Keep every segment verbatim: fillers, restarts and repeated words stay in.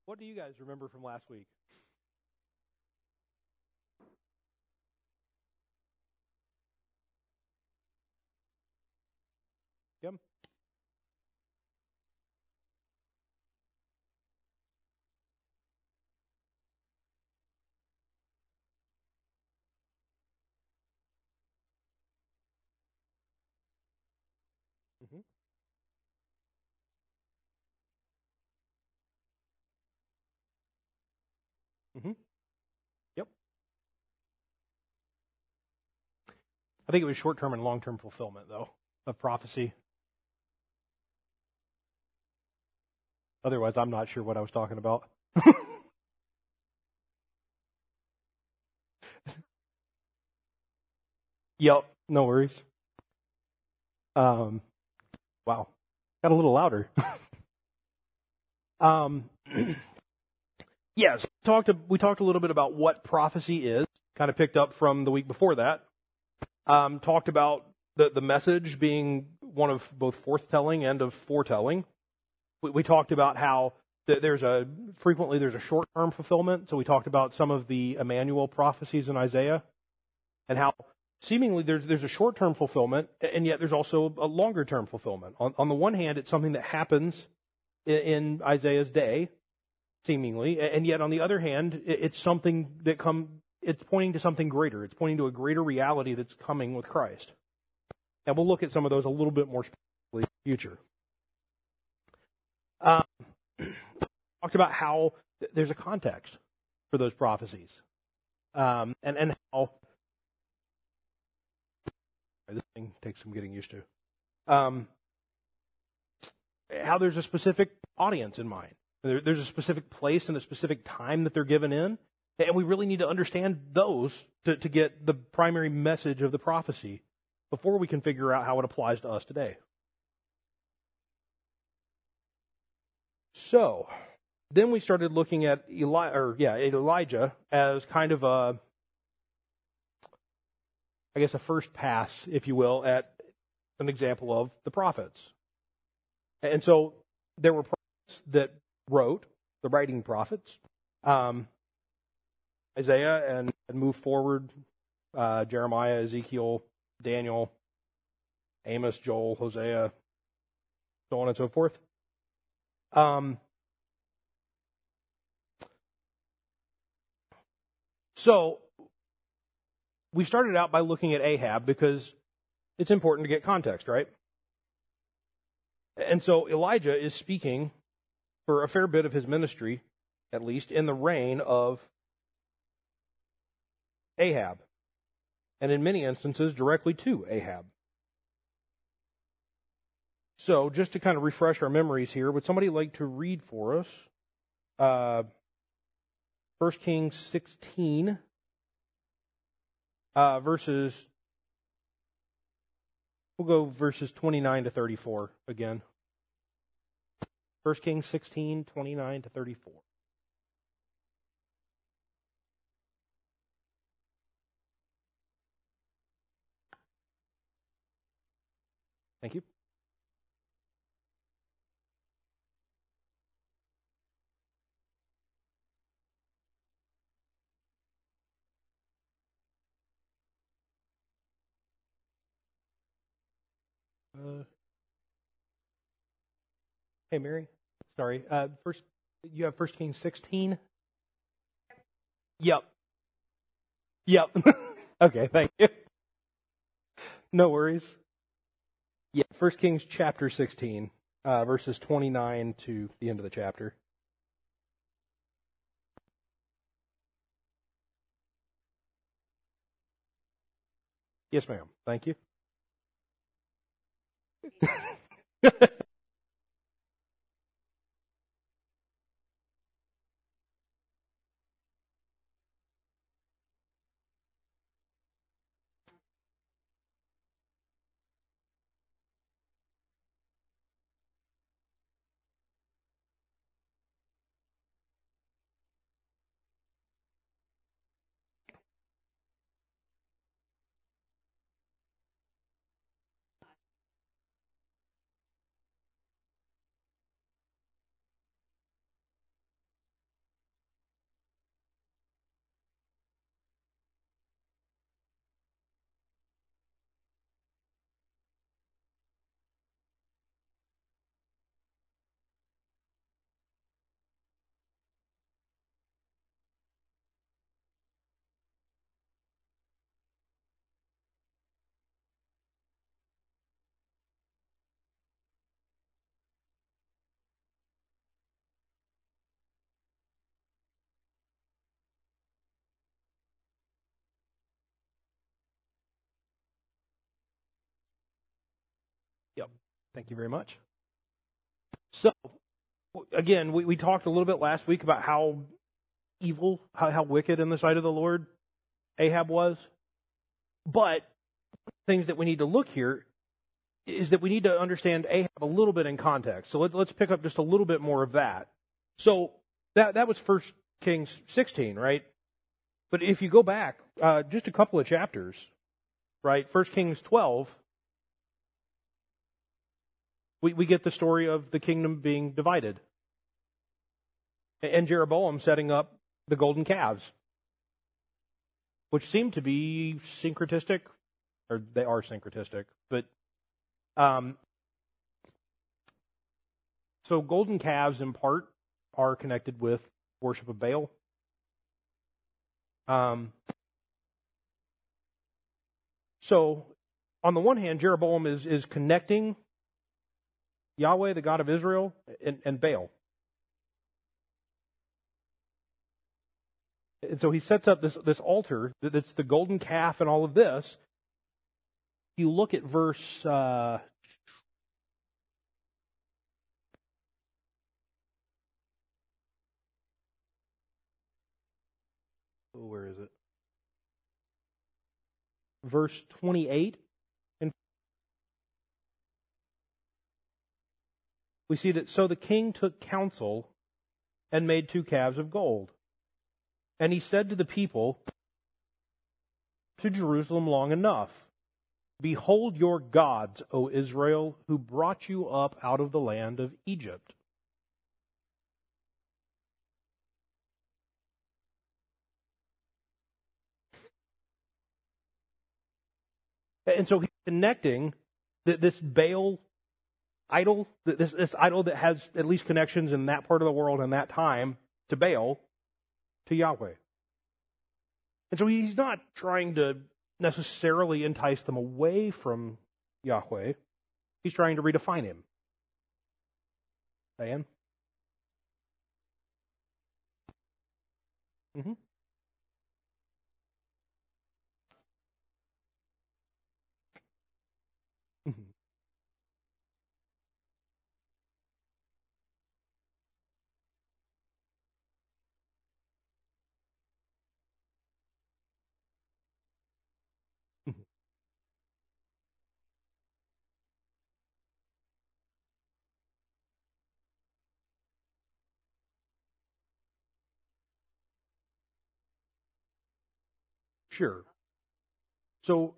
What do you guys remember from last week? Kim? Mm-hmm. Mm-hmm. Yep. I think it was short-term and long-term fulfillment, though, of prophecy. Otherwise, I'm not sure what I was talking about. Yep. No worries. Um, wow. Got a little louder. um, yes. Talked. We talked a little bit about what prophecy is. Kind of picked up from the week before that. Um, talked about the the message being one of both forthtelling and of foretelling. We, we talked about how th- there's a frequently there's a short term fulfillment. So we talked about some of the Emmanuel prophecies in Isaiah, and how seemingly there's there's a short term fulfillment, and yet there's also a longer term fulfillment. On on the one hand, it's something that happens in, in Isaiah's day, seemingly, and yet on the other hand, it's something that come. It's pointing to something greater. It's pointing to a greater reality that's coming with Christ. And we'll look at some of those a little bit more specifically in the future. Um, talked about how th- there's a context for those prophecies, um, and and how this thing takes some getting used to. Um, how there's a specific audience in mind. There, there's a specific place and a specific time that they're given in. And we really need to understand those to, to get the primary message of the prophecy before we can figure out how it applies to us today. So, then we started looking at Eli, or yeah, Elijah as kind of a, I guess, a first pass, if you will, at an example of the prophets. And so there were prophets that wrote, the writing prophets. Um, Isaiah and, and move forward, uh, Jeremiah, Ezekiel, Daniel, Amos, Joel, Hosea, so on and so forth. Um, so we started out by looking at Ahab because it's important to get context, right? And so Elijah is speaking for a fair bit of his ministry, at least, in the reign of Ahab, and in many instances directly to Ahab. So, just to kind of refresh our memories here, would somebody like to read for us uh, First Kings sixteen, uh, verses, we'll go verses twenty-nine to thirty-four again. First Kings sixteen, twenty-nine to thirty-four. Thank you. Uh, hey, Mary. Sorry. Uh, first, you have First Kings sixteen? Yep. Yep. Okay, thank you. No worries. Yeah, First Kings chapter sixteen, uh, verses twenty-nine to the end of the chapter. Yes, ma'am. Thank you. Thank you very much. So, again, we, we talked a little bit last week about how evil, how, how wicked in the sight of the Lord Ahab was. But things that we need to look here is that we need to understand Ahab a little bit in context. So let, let's pick up just a little bit more of that. So that that was First Kings sixteen, right? But if you go back uh, just a couple of chapters, right? First Kings twelve, we, we get the story of the kingdom being divided. And Jeroboam setting up the golden calves, which seem to be syncretistic, or they are syncretistic, but um, so golden calves in part are connected with worship of Baal. Um, so on the one hand, Jeroboam is, is connecting Yahweh, the God of Israel, and, and Baal. And so he sets up this, this altar that's the golden calf and all of this. You look at verse uh, oh, where is it? Verse twenty-eight. And we see that, so the king took counsel and made two calves of gold. And he said to the people, to Jerusalem long enough. Behold your gods, O Israel, who brought you up out of the land of Egypt. And so he's connecting this Baal idol, this, this idol that has at least connections in that part of the world in that time to Baal, to Yahweh. And so he's not trying to necessarily entice them away from Yahweh. He's trying to redefine him. Diane? Mm-hmm. Mm-hmm. Mm-hmm. Sure. So,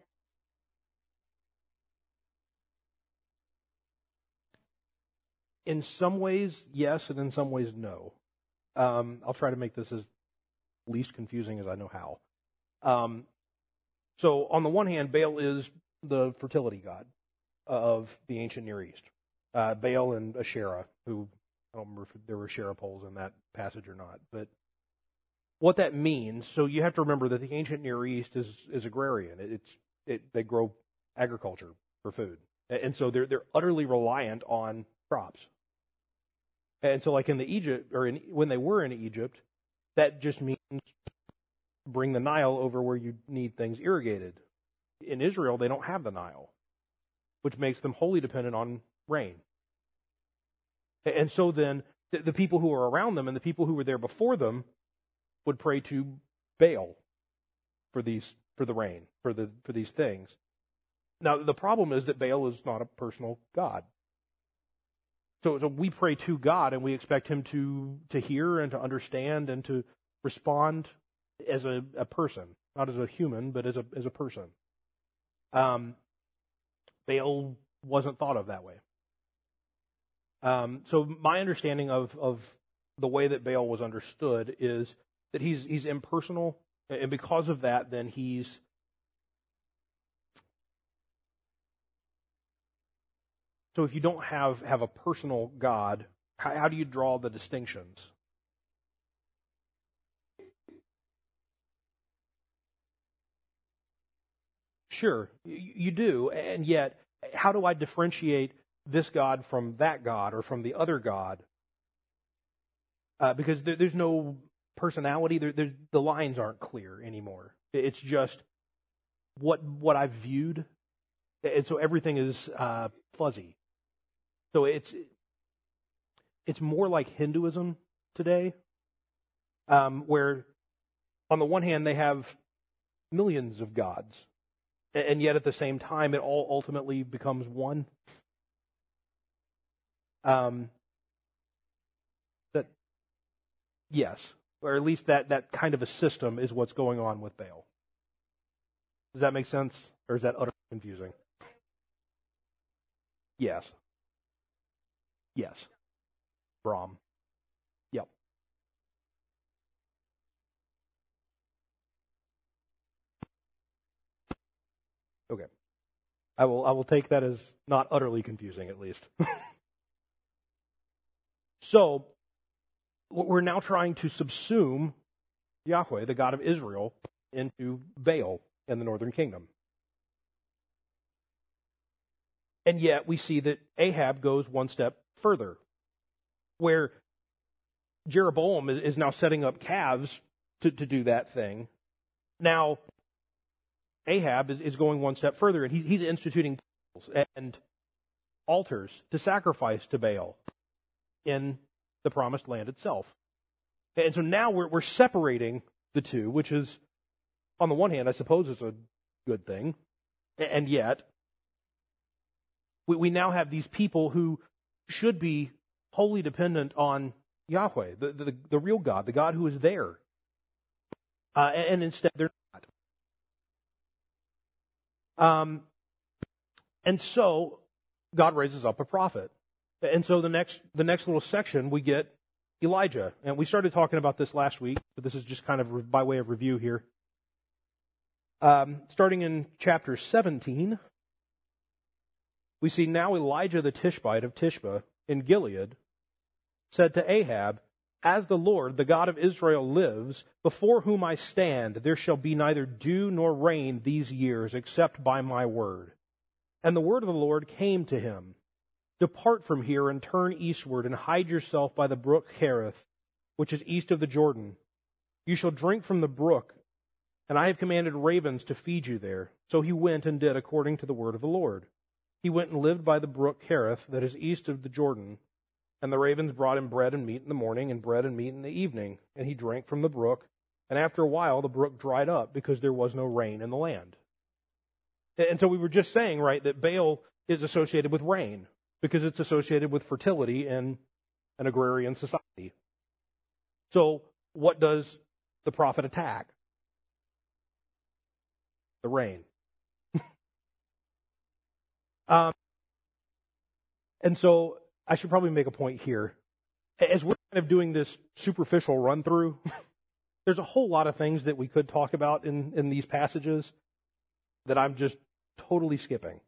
in some ways, yes, and in some ways, no. Um, I'll try to make this as least confusing as I know how. Um, so, on the one hand, Baal is the fertility god of the ancient Near East. Uh, Baal and Asherah, who, I don't remember if there were Asherah poles in that passage or not, but what that means, so you have to remember that the ancient Near East is, is agrarian. It's it, they grow agriculture for food. And so they're they're utterly reliant on crops. And so like in the Egypt, or in, when they were in Egypt, that just means bring the Nile over where you need things irrigated. In Israel, they don't have the Nile, which makes them wholly dependent on rain. And so then the, the people who are around them and the people who were there before them would pray to Baal for these for the rain, for the for these things. Now the problem is that Baal is not a personal god. So, so we pray to God and we expect him to to hear and to understand and to respond as a, a person, not as a human, but as a as a person. Um, Baal wasn't thought of that way. Um, so my understanding of of the way that Baal was understood is that he's he's impersonal, and because of that, then he's so if you don't have, have a personal God, how, how do you draw the distinctions? Sure, you, you do, and yet, how do I differentiate this God from that God or from the other God? Uh, because there, there's no personality, there, there, the lines aren't clear anymore. It's just what what I've viewed, and so everything is uh, fuzzy. So it's it's more like Hinduism today, um, where on the one hand they have millions of gods, and yet at the same time it all ultimately becomes one. Um, that yes, or at least that that kind of a system is what's going on with Baal. Does that make sense, or is that utterly confusing? Yes. Yes. Brahm. Yep. Okay. I will I will take that as not utterly confusing, at least. So, we're now trying to subsume Yahweh, the God of Israel, into Baal in the northern kingdom. And yet we see that Ahab goes one step further, where Jeroboam is now setting up calves to, to do that thing. Now, Ahab is, is going one step further, and he, he's instituting and altars to sacrifice to Baal in the promised land itself. And so now we're, we're separating the two, which is, on the one hand, I suppose is a good thing, and yet we, we now have these people who should be wholly dependent on Yahweh, the, the, the real God, the God who is there. Uh, and, and instead they're not. Um, and so God raises up a prophet. And so the next the next little section we get Elijah. And we started talking about this last week, but this is just kind of by way of review here. Um, starting in chapter seventeen, we see now Elijah the Tishbite of Tishba in Gilead said to Ahab, "As the Lord, the God of Israel, lives, before whom I stand, there shall be neither dew nor rain these years, except by my word." And the word of the Lord came to him, "Depart from here and turn eastward and hide yourself by the brook Cherith, which is east of the Jordan. You shall drink from the brook, and I have commanded ravens to feed you there." So he went and did according to the word of the Lord. He went and lived by the brook Cherith, that is east of the Jordan. And the ravens brought him bread and meat in the morning and bread and meat in the evening. And he drank from the brook. And after a while, the brook dried up because there was no rain in the land. And so we were just saying, right, that Baal is associated with rain because it's associated with fertility in an agrarian society. So what does the prophet attack? The rain. um, and so I should probably make a point here. As we're kind of doing this superficial run through, there's a whole lot of things that we could talk about in, in these passages that I'm just totally skipping.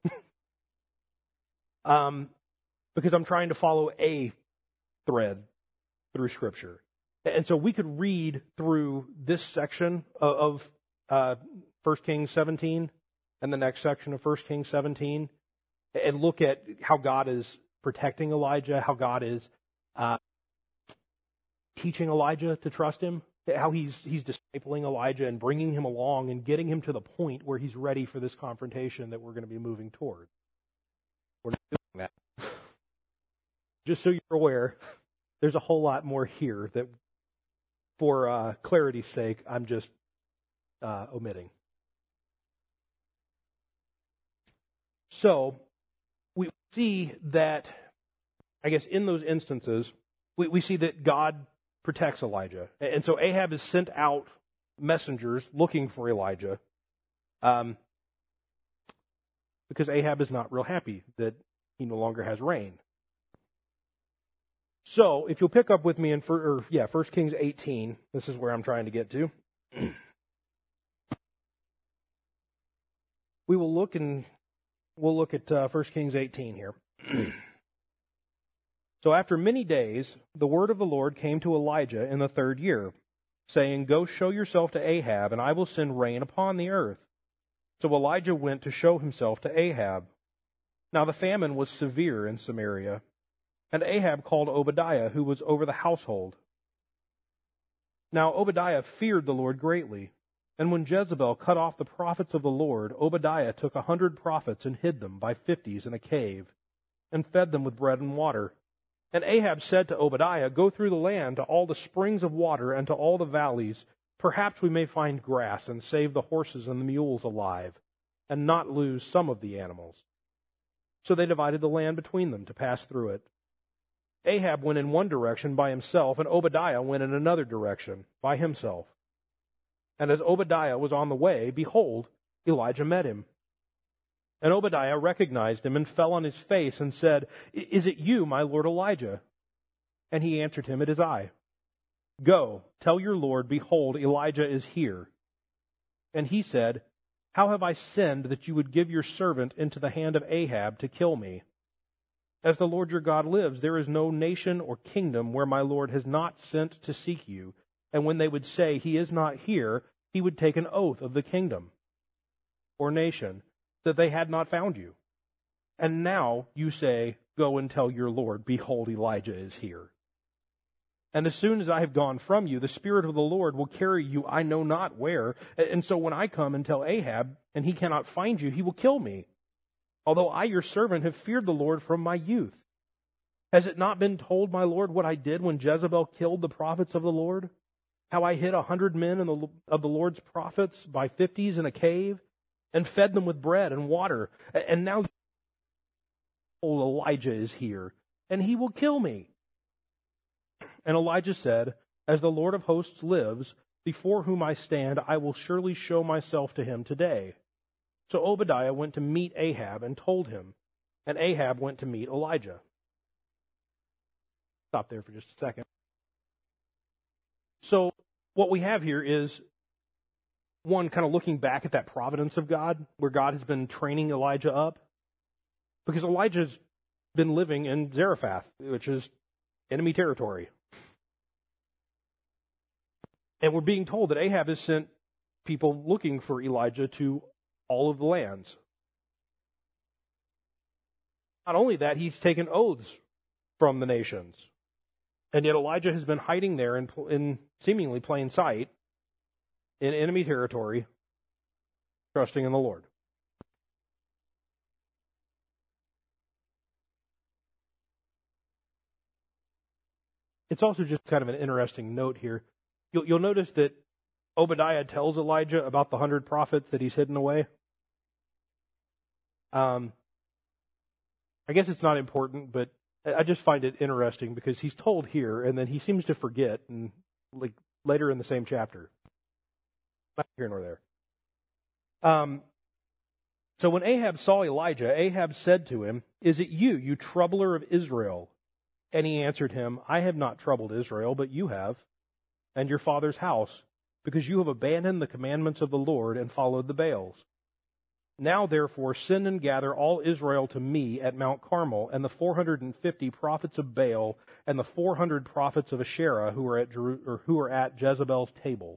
um, because I'm trying to follow a thread through Scripture. And so we could read through this section of, of uh, First Kings seventeen and the next section of First Kings seventeen and look at how God is protecting Elijah, how God is uh, teaching Elijah to trust him, how he's he's discipling Elijah and bringing him along and getting him to the point where he's ready for this confrontation that we're going to be moving toward. We're not doing that. Just so you're aware, there's a whole lot more here that, for uh, clarity's sake, I'm just uh, omitting. So, we see that, I guess, in those instances, we, we see that God protects Elijah. And so Ahab has sent out messengers looking for Elijah um, because Ahab is not real happy that he no longer has rain. So, if you'll pick up with me in or, yeah, First Kings eighteen, this is where I'm trying to get to. We will look and we'll look at uh, First Kings eighteen here. So after many days, the word of the Lord came to Elijah in the third year, saying, "Go show yourself to Ahab, and I will send rain upon the earth." So Elijah went to show himself to Ahab. Now the famine was severe in Samaria, and Ahab called Obadiah, who was over the household. Now Obadiah feared the Lord greatly, and when Jezebel cut off the prophets of the Lord, Obadiah took a hundred prophets and hid them by fifties in a cave. and fed them with bread and water. And Ahab said to Obadiah, Go through the land to all the springs of water and to all the valleys. Perhaps we may find grass and save the horses and the mules alive, and not lose some of the animals. So they divided the land between them to pass through it. Ahab went in one direction by himself, and Obadiah went in another direction by himself. And as Obadiah was on the way, behold, Elijah met him. And Obadiah recognized him and fell on his face and said, Is it you, my lord Elijah? And he answered him, It is I. Go, tell your lord, behold, Elijah is here. And he said, How have I sinned that you would give your servant into the hand of Ahab to kill me? As the Lord your God lives, there is no nation or kingdom where my lord has not sent to seek you. And when they would say, He is not here, he would take an oath of the kingdom or nation that they had not found you. And now you say, Go and tell your Lord, behold, Elijah is here. And as soon as I have gone from you, the Spirit of the Lord will carry you I know not where. And so when I come and tell Ahab, and he cannot find you, he will kill me. Although I, your servant, have feared the Lord from my youth. Has it not been told, my Lord, what I did when Jezebel killed the prophets of the Lord? How I hid a hundred men in the, of the Lord's prophets by fifties in a cave, and fed them with bread and water. And now old Elijah is here, and he will kill me. And Elijah said, As the Lord of hosts lives, before whom I stand, I will surely show myself to him today. So Obadiah went to meet Ahab and told him, and Ahab went to meet Elijah. Stop there for just a second. So what we have here is, one, kind of looking back at that providence of God, where God has been training Elijah up. Because Elijah's been living in Zarephath, which is enemy territory. And we're being told that Ahab has sent people looking for Elijah to all of the lands. Not only that, he's taken oaths from the nations. And yet Elijah has been hiding there in, in seemingly plain sight, in enemy territory, trusting in the Lord. It's also just kind of an interesting note here. You'll, you'll notice that Obadiah tells Elijah about the hundred prophets that he's hidden away. Um, I guess it's not important, but I just find it interesting because he's told here, and then he seems to forget, and like later in the same chapter. Not here nor there. Um, so when Ahab saw Elijah, Ahab said to him, Is it you, you troubler of Israel? And he answered him, I have not troubled Israel, but you have, and your father's house, because you have abandoned the commandments of the Lord and followed the Baals. Now therefore send and gather all Israel to me at Mount Carmel, and the four hundred and fifty prophets of Baal, and the four hundred prophets of Asherah who are at Jeru- or who are at Jezebel's table.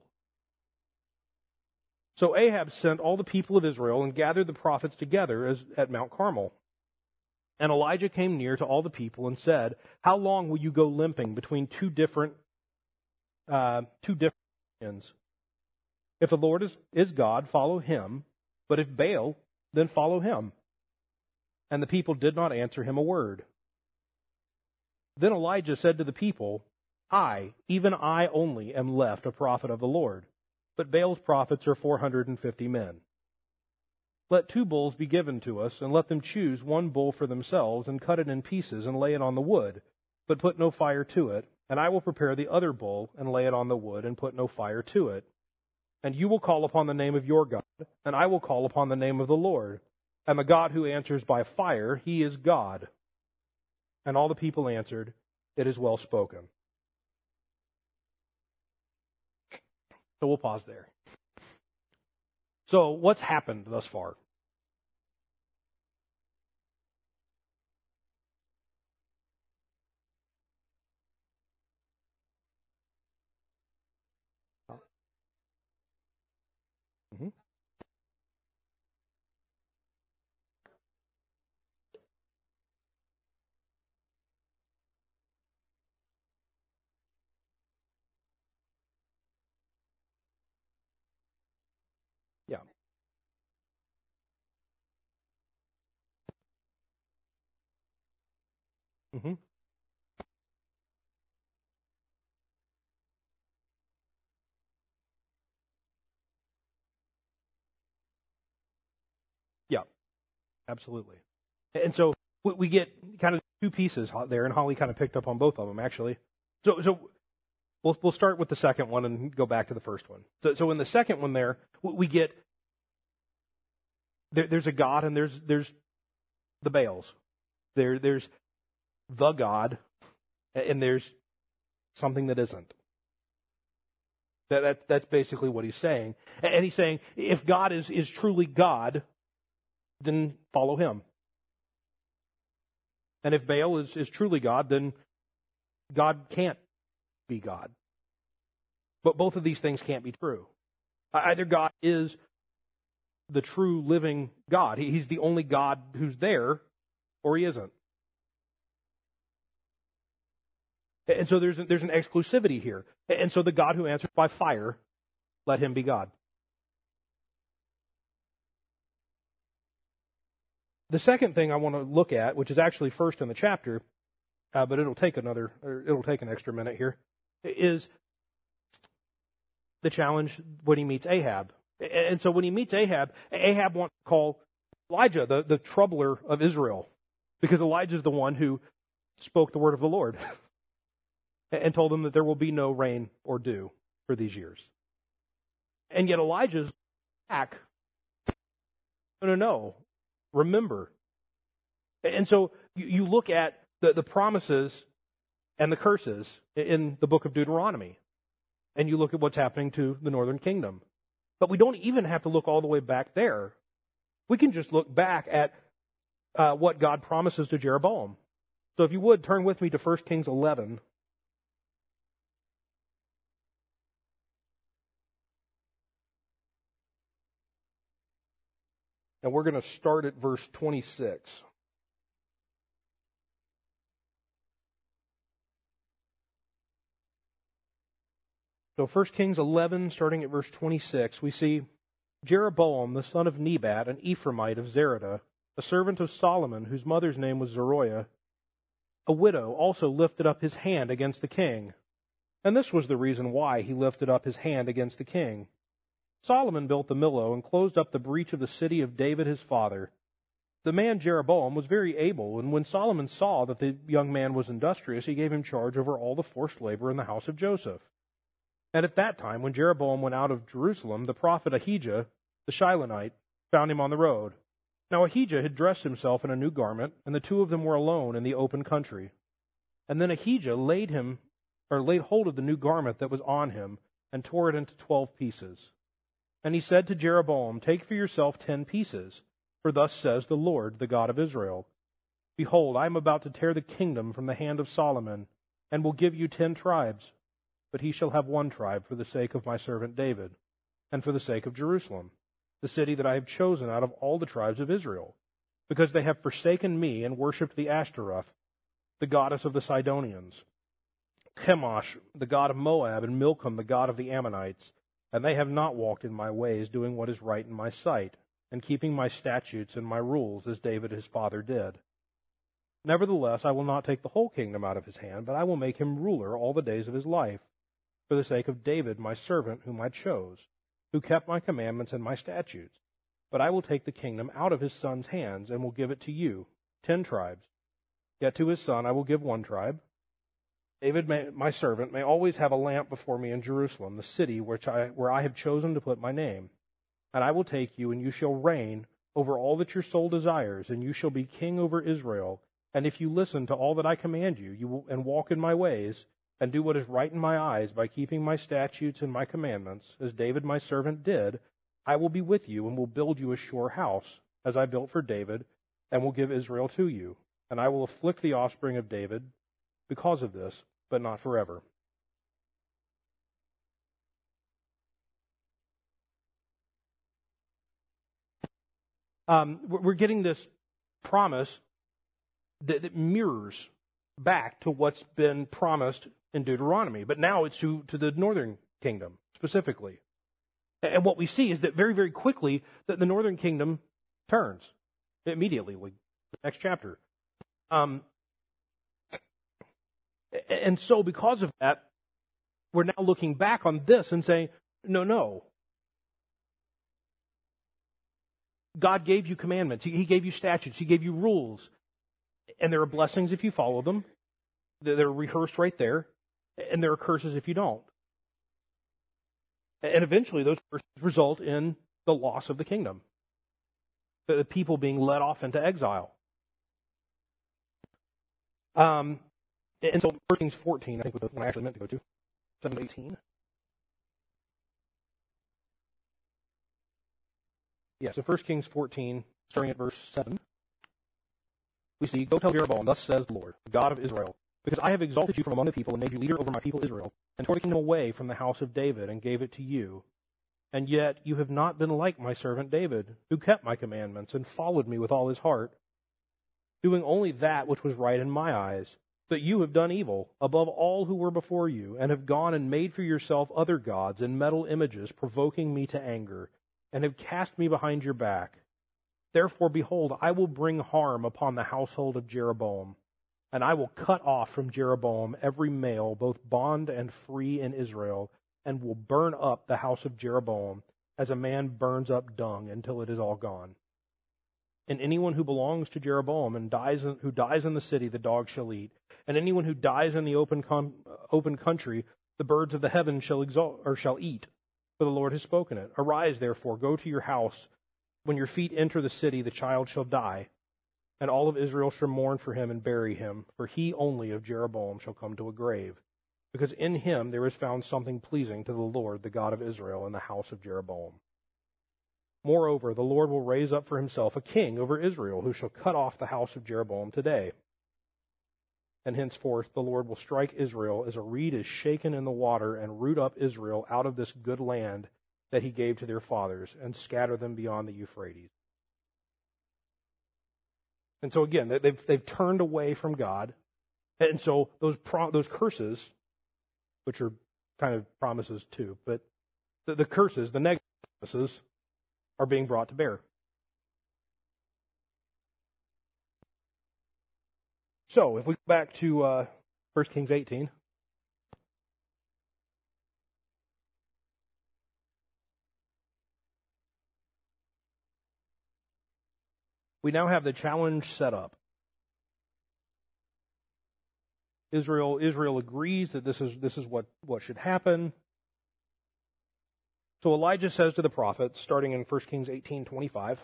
So Ahab sent all the people of Israel and gathered the prophets together as at Mount Carmel. And Elijah came near to all the people and said, How long will you go limping between two different uh, two different opinions? If the Lord is, is God, follow him. But if Baal, then follow him. And the people did not answer him a word. Then Elijah said to the people, I, even I only, am left a prophet of the Lord, but Baal's prophets are four hundred and fifty men. Let two bulls be given to us, and let them choose one bull for themselves, and cut it in pieces, and lay it on the wood, but put no fire to it. And I will prepare the other bull, and lay it on the wood, and put no fire to it. And you will call upon the name of your God, and I will call upon the name of the Lord. And the God who answers by fire, he is God. And all the people answered, It is well spoken. So we'll pause there. So what's happened thus far? Mm-hmm. Yeah. Mm-hmm. Yeah, absolutely. And so we we get kind of two pieces there, and Holly kind of picked up on both of them, actually. So, so we'll we'll start with the second one and go back to the first one. So, so in the second one, there we get there, there's a God, and there's there's the Baals. There there's the God, and there's something that isn't. That that's that's basically what he's saying, and he's saying if God is is truly God, then follow him. And if Baal is, is truly God, then God can't be God. But both of these things can't be true. Either God is the true living God. He's the only God who's there, or he isn't. And so there's, there's an exclusivity here. And so the God who answers by fire, let him be God. The second thing I want to look at, which is actually first in the chapter, uh, but it'll take another, or it'll take an extra minute here, is the challenge when he meets Ahab. And so when he meets Ahab, Ahab wants to call Elijah the, the troubler of Israel, because Elijah is the one who spoke the word of the Lord and told him that there will be no rain or dew for these years. And yet Elijah's back. No, no, no. Remember. And so you, you look at the, the promises and the curses in the book of Deuteronomy, and you look at what's happening to the northern kingdom. But we don't even have to look all the way back there. We can just look back at uh, what God promises to Jeroboam. So if you would, turn with me to First Kings eleven. And we're going to start at verse twenty-six. So First Kings eleven, starting at verse twenty-six, we see Jeroboam, the son of Nebat, an Ephraimite of Zereda, a servant of Solomon, whose mother's name was Zeruiah, a widow, also lifted up his hand against the king. And this was the reason why he lifted up his hand against the king. Solomon built the Millo and closed up the breach of the city of David his father. The man Jeroboam was very able, and when Solomon saw that the young man was industrious, he gave him charge over all the forced labor in the house of Joseph. And at that time, when Jeroboam went out of Jerusalem, the prophet Ahijah, the Shilonite, found him on the road. Now Ahijah had dressed himself in a new garment, and the two of them were alone in the open country. And then Ahijah laid him, or laid hold of the new garment that was on him, and tore it into twelve pieces. And he said to Jeroboam, "Take for yourself ten pieces, for thus says the Lord, the God of Israel. Behold, I am about to tear the kingdom from the hand of Solomon, and will give you ten tribes. But he shall have one tribe for the sake of my servant David, and for the sake of Jerusalem, the city that I have chosen out of all the tribes of Israel, because they have forsaken me and worshipped the Ashtaroth, the goddess of the Sidonians, Chemosh, the god of Moab, and Milcom, the god of the Ammonites. And they have not walked in my ways, doing what is right in my sight, and keeping my statutes and my rules, as David his father did. Nevertheless, I will not take the whole kingdom out of his hand, but I will make him ruler all the days of his life, for the sake of David my servant, whom I chose, who kept my commandments and my statutes. But I will take the kingdom out of his son's hands, and will give it to you, ten tribes. Yet to his son I will give one tribe. David, may, my servant, may always have a lamp before me in Jerusalem, the city which I, where I have chosen to put my name. And I will take you, and you shall reign over all that your soul desires, and you shall be king over Israel. And if you listen to all that I command you, you will, and walk in my ways, and do what is right in my eyes by keeping my statutes and my commandments, as David my servant did, I will be with you, and will build you a sure house, as I built for David, and will give Israel to you. And I will afflict the offspring of David because of this, but not forever. Um, we're getting this promise that, that mirrors back to what's been promised in Deuteronomy, but now it's to, to the northern kingdom specifically. And what we see is that very, very quickly that the northern kingdom turns immediately. Like the next chapter. Um, And so because of that, we're now looking back on this and saying, no, no. God gave you commandments. He gave you statutes. He gave you rules. And there are blessings if you follow them. They're rehearsed right there. And there are curses if you don't. And eventually those curses result in the loss of the kingdom. The people being led off into exile. Um, and so First Kings fourteen, I think was the one I actually meant to go to. seven to eighteen. Yeah, so First Kings fourteen, starting at verse seven. We see, "Go tell Jeroboam, thus says the Lord, the God of Israel, because I have exalted you from among the people and made you leader over my people Israel, and tore the kingdom away from the house of David and gave it to you. And yet you have not been like my servant David, who kept my commandments and followed me with all his heart, doing only that which was right in my eyes. But you have done evil above all who were before you, and have gone and made for yourself other gods and metal images, provoking me to anger, and have cast me behind your back. Therefore, behold, I will bring harm upon the household of Jeroboam, and I will cut off from Jeroboam every male, both bond and free in Israel, and will burn up the house of Jeroboam as a man burns up dung until it is all gone. And anyone who belongs to Jeroboam and dies in, who dies in the city, the dog shall eat. And anyone who dies in the open com, open country, the birds of the heavens shall exalt or shall eat. For the Lord has spoken it. Arise, therefore, go to your house. When your feet enter the city, the child shall die, and all of Israel shall mourn for him and bury him. For he only of Jeroboam shall come to a grave, because in him there is found something pleasing to the Lord, the God of Israel, in the house of Jeroboam. Moreover, the Lord will raise up for himself a king over Israel, who shall cut off the house of Jeroboam today. And henceforth the Lord will strike Israel as a reed is shaken in the water, and root up Israel out of this good land that he gave to their fathers, and scatter them beyond the Euphrates." And so again, they've they've turned away from God, and so those pro, those curses, which are kind of promises too, but the, the curses, the negative promises, are being brought to bear. So, if we go back to uh, First Kings eighteen. We now have the challenge set up. Israel, Israel agrees that this is, this is what, what should happen. So Elijah says to the prophets, starting in First Kings eighteen twenty-five,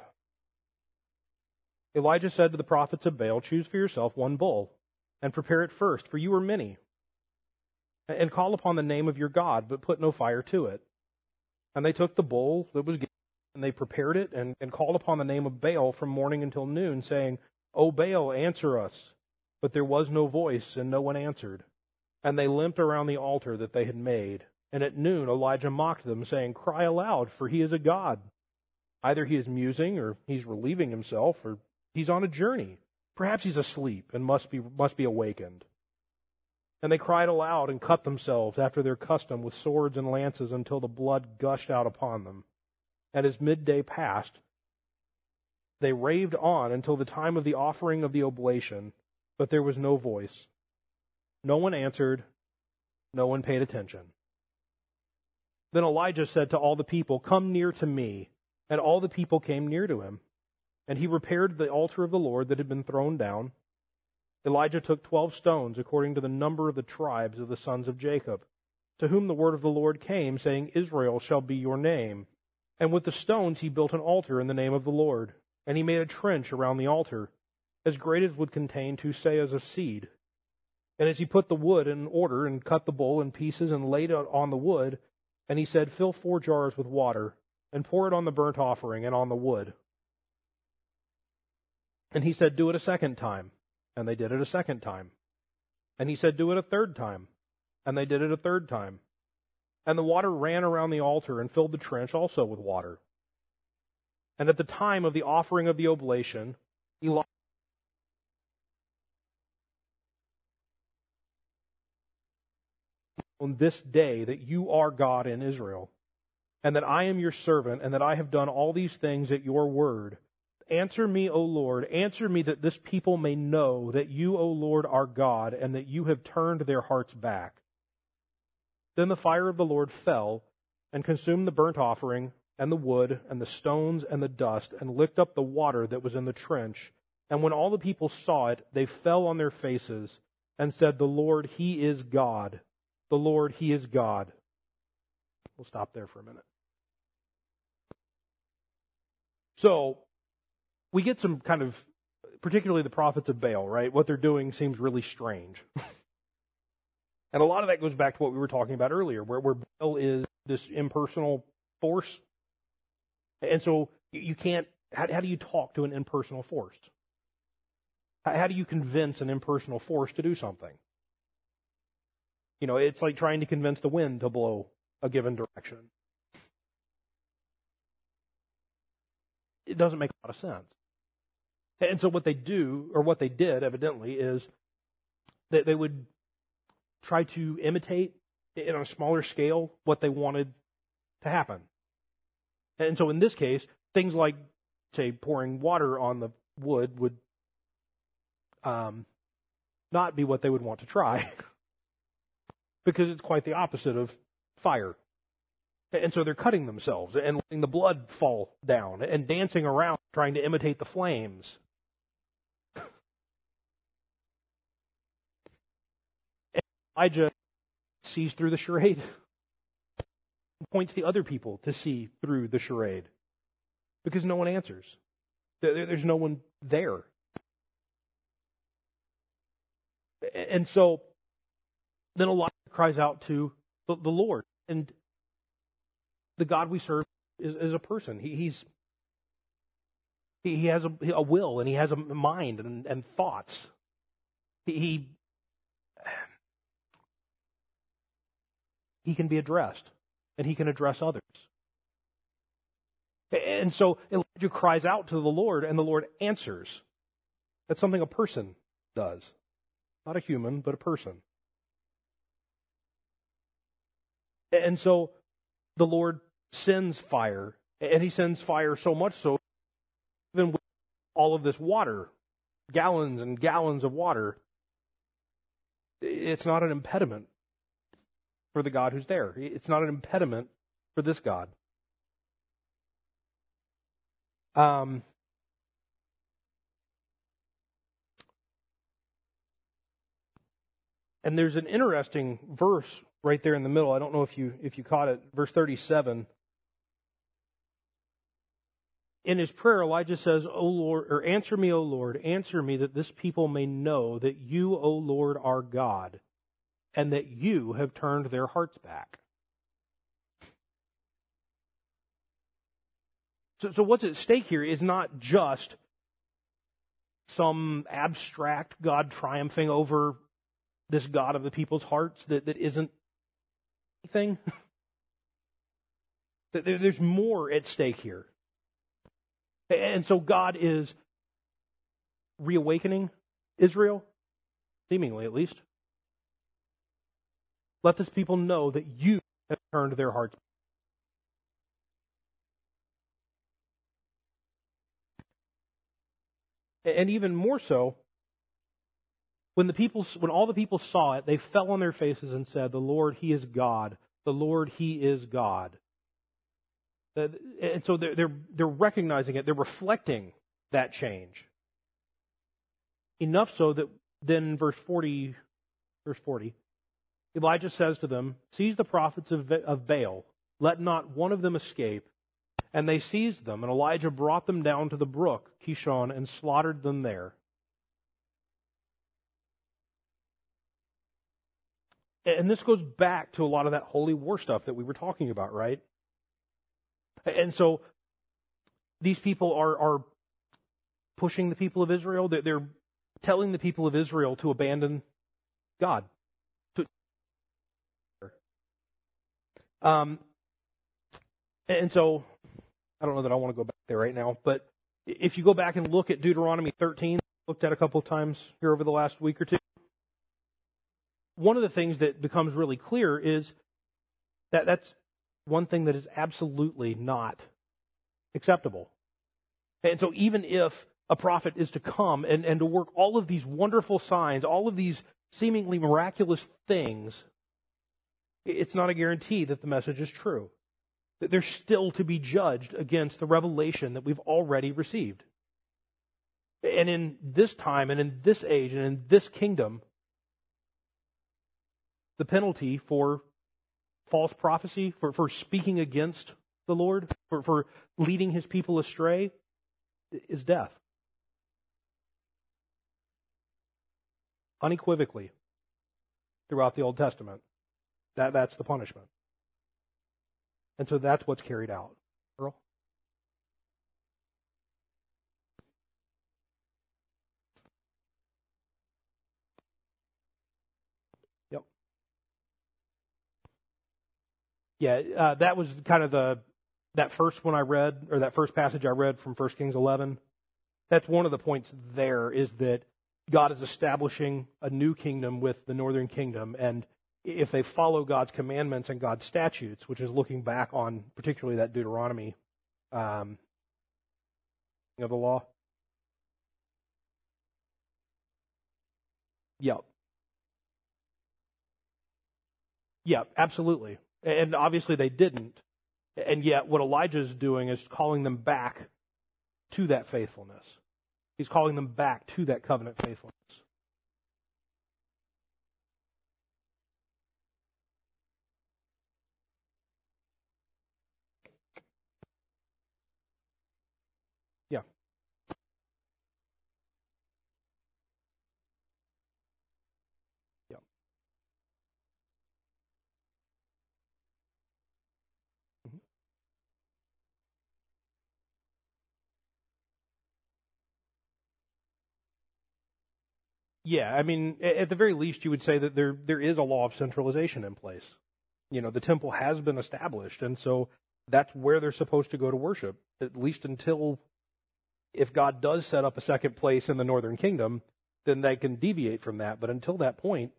Elijah said to the prophets of Baal, "Choose for yourself one bull, and prepare it first, for you are many. And call upon the name of your God, but put no fire to it." And they took the bull that was given, and they prepared it, and, and called upon the name of Baal from morning until noon, saying, "O Baal, answer us." But there was no voice, and no one answered. And they limped around the altar that they had made. And at noon Elijah mocked them, saying, "Cry aloud, for he is a god. Either he is musing, or he's relieving himself, or he's on a journey. Perhaps he's asleep and must be must be awakened." And they cried aloud and cut themselves after their custom with swords and lances until the blood gushed out upon them. And as midday passed, they raved on until the time of the offering of the oblation, but there was no voice. No one answered, no one paid attention. Then Elijah said to all the people, "Come near to me." And all the people came near to him. And he repaired the altar of the Lord that had been thrown down. Elijah took twelve stones according to the number of the tribes of the sons of Jacob, to whom the word of the Lord came, saying, "Israel shall be your name." And with the stones he built an altar in the name of the Lord. And he made a trench around the altar, as great as would contain two seahs of seed. And as he put the wood in order and cut the bull in pieces and laid it on the wood, and he said, "Fill four jars with water, and pour it on the burnt offering and on the wood." And he said, "Do it a second time." And they did it a second time. And he said, "Do it a third time." And they did it a third time. And the water ran around the altar and filled the trench also with water. And at the time of the offering of the oblation, Elijah on this day that you are God in Israel, and that I am your servant, and that I have done all these things at your word. Answer me, O Lord, answer me that this people may know that you, O Lord, are God, and that you have turned their hearts back. Then the fire of the Lord fell and consumed the burnt offering and the wood and the stones and the dust and licked up the water that was in the trench. And when all the people saw it, they fell on their faces and said, the Lord, He is God. The Lord, He is God. We'll stop there for a minute. So, we get some kind of, particularly the prophets of Baal, right? What they're doing seems really strange. And a lot of that goes back to what we were talking about earlier, where, where Baal is this impersonal force. And so you can't, how, how do you talk to an impersonal force? How, how do you convince an impersonal force to do something? You know, it's like trying to convince the wind to blow a given direction. It doesn't make a lot of sense. And so what they do, or what they did evidently, is that they would try to imitate, in a smaller scale, what they wanted to happen. And so in this case, things like, say, pouring water on the wood would um, not be what they would want to try. Because it's quite the opposite of fire. And so they're cutting themselves and letting the blood fall down and dancing around trying to imitate the flames. And Elijah sees through the charade and points the other people to see through the charade because no one answers. There's no one there. And so then Elijah cries out to the Lord. And the God we serve is, is a person. He, he's he, he has a, a will and he has a mind and, and thoughts. He, he he can be addressed and he can address others. And so Elijah cries out to the Lord and the Lord answers. That's something a person does. Not a human, but a person. And so the Lord sends fire, and He sends fire so much so, even with all of this water, gallons and gallons of water, it's not an impediment for the God who's there. It's not an impediment for this God. Um, and there's an interesting verse right there in the middle. I don't know if you if you caught it. Verse thirty-seven. In his prayer, Elijah says, "O Lord, or answer me, O Lord, answer me that this people may know that you, O Lord, are God, and that you have turned their hearts back." So, so what's at stake here is not just some abstract God triumphing over this God of the people's hearts that, that isn't anything. There's more at stake here. And so God is reawakening Israel, seemingly at least. Let this people know that you have turned their hearts. And even more so, when the people, when all the people saw it, they fell on their faces and said, "The Lord, He is God. The Lord, He is God." And so they're, they're, they're recognizing it. They're reflecting that change. Enough so that then verse forty, verse forty, Elijah says to them, "Seize the prophets of, of Baal. Let not one of them escape." And they seized them, and Elijah brought them down to the brook Kishon and slaughtered them there. And this goes back to a lot of that holy war stuff that we were talking about, right? And so these people are, are pushing the people of Israel. They're, they're telling the people of Israel to abandon God. To, um, and so I don't know that I want to go back there right now, but if you go back and look at Deuteronomy thirteen, looked at a couple of times here over the last week or two, one of the things that becomes really clear is that that's one thing that is absolutely not acceptable. And so even if a prophet is to come and, and to work all of these wonderful signs, all of these seemingly miraculous things, it's not a guarantee that the message is true. That they're still to be judged against the revelation that we've already received. And in this time and in this age and in this kingdom, the penalty for false prophecy, for, for speaking against the Lord, for, for leading his people astray, is death. Unequivocally, throughout the Old Testament. That, that's the punishment. And so that's what's carried out. Earl? Yep. Yeah, uh, that was kind of the, that first one I read, or that first passage I read from First Kings eleven. That's one of the points there, is that God is establishing a new kingdom with the northern kingdom, and if they follow God's commandments and God's statutes, which is looking back on particularly that Deuteronomy um, of the law. Yep. Yep, absolutely. And obviously they didn't. And yet what Elijah is doing is calling them back to that faithfulness. He's calling them back to that covenant faithfulness. Yeah. Yeah. Mhm. Yeah, I mean, at the very least, you would say that there there is a law of centralization in place. You know, the temple has been established, and so that's where they're supposed to go to worship, at least until, if God does set up a second place in the northern kingdom, then they can deviate from that. But until that point,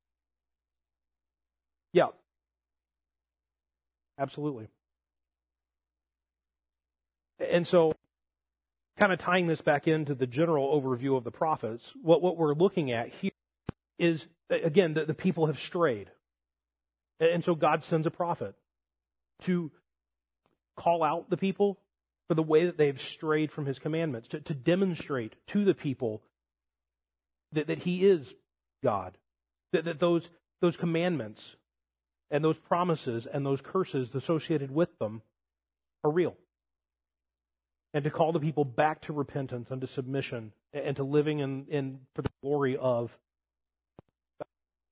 yeah, absolutely. And so, kind of tying this back into the general overview of the prophets, what, what we're looking at here is, again, that the people have strayed. And so God sends a prophet to call out the people for the way that they've strayed from his commandments, to, to demonstrate to the people that, that he is God, that, that those, those commandments and those promises and those curses associated with them are real. And to call the people back to repentance and to submission and to living in, in for the glory of God.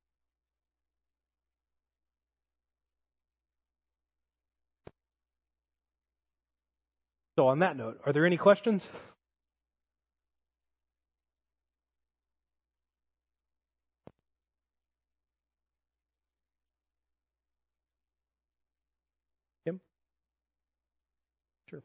So on that note, are there any questions? Kim? Sure.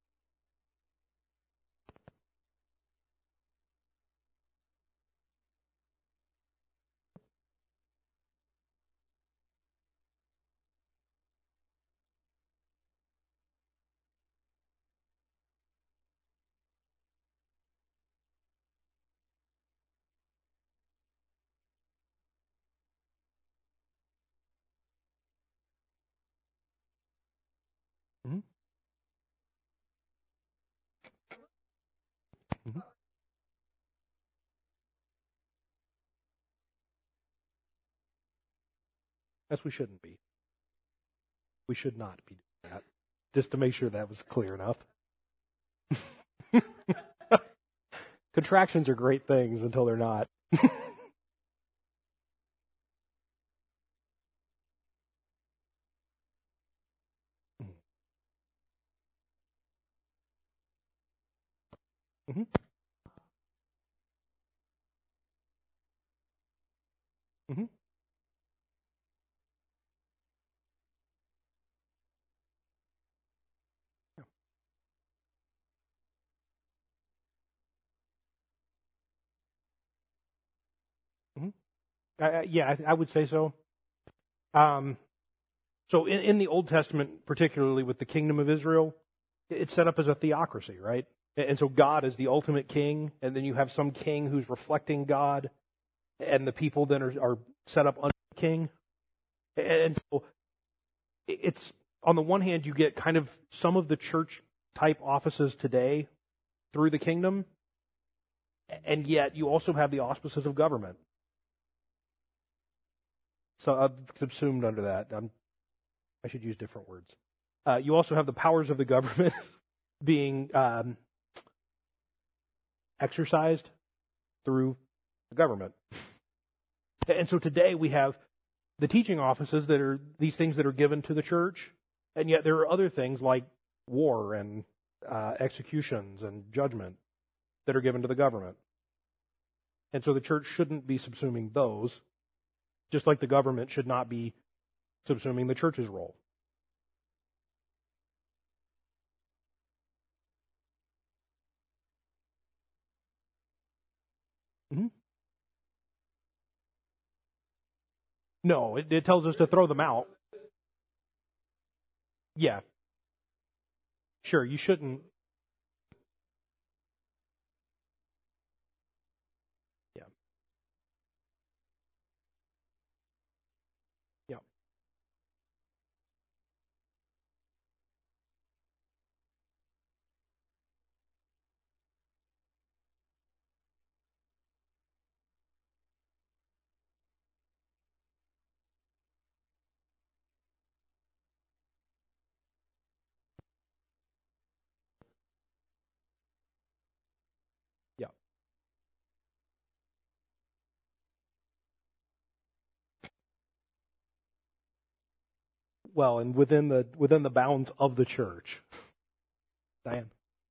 Mm-hmm. Mm-hmm. As we shouldn't be. We should not be doing that. Just to make sure that was clear enough. Contractions are great things until they're not. Mm-hmm. Mm-hmm. Yeah. Mm-hmm. I, I, yeah, I, I would say so. Um, so in, in the Old Testament, particularly with the kingdom of Israel, it's set up as a theocracy, right? And so God is the ultimate king, and then you have some king who's reflecting God, and the people then are, are set up under the king. And so it's, on the one hand, you get kind of some of the church type offices today through the kingdom, and yet you also have the auspices of government. So I'm subsumed under that. I'm, I should use different words. Uh, you also have the powers of the government being um, exercised through the government. And so today we have the teaching offices that are these things that are given to the church, and yet there are other things like war and uh, executions and judgment that are given to the government. And so the church shouldn't be subsuming those, just like the government should not be subsuming the church's role. Mm-hmm. No, it, it tells us to throw them out. Yeah. Sure, you shouldn't. Yeah. Yeah. Yeah. Well, and within the within the bounds of the church. Diane.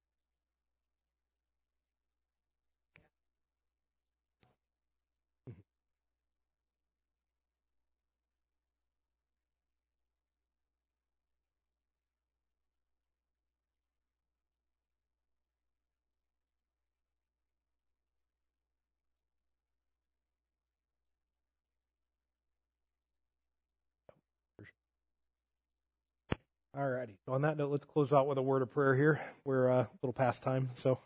All righty. On that note, let's close out with a word of prayer here. We're uh, a little past time, so.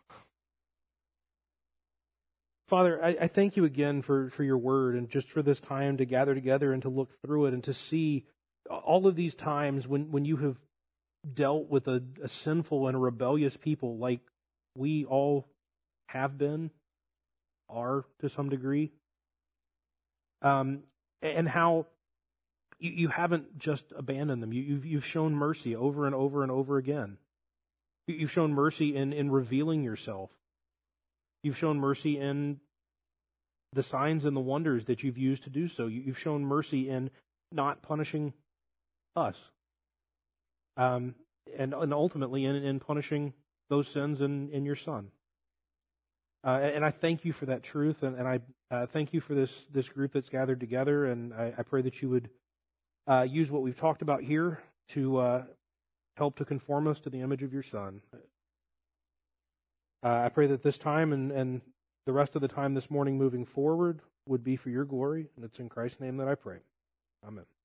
Father, I, I thank you again for, for your word and just for this time to gather together and to look through it and to see all of these times when, when you have dealt with a, a sinful and a rebellious people like we all have been, are to some degree, um, and how you, you haven't just abandoned them. You, you've, you've shown mercy over and over and over again. You've shown mercy in, in revealing yourself. You've shown mercy in the signs and the wonders that you've used to do so. You've shown mercy in not punishing us. Um, and, and ultimately in, in punishing those sins in, in your Son. Uh, and I thank you for that truth, and, and I uh, thank you for this, this group that's gathered together, and I, I pray that you would uh, use what we've talked about here to uh, help to conform us to the image of your Son. Uh, I pray that this time and, and the rest of the time this morning moving forward would be for your glory, and it's in Christ's name that I pray. Amen.